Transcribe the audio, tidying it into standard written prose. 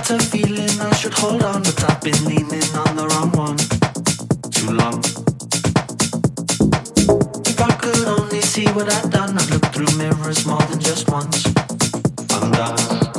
got a feeling I should hold on, but I've been leaning on the wrong one too long. If I could only see what I've done, I'd look through mirrors more than just once. I'm done.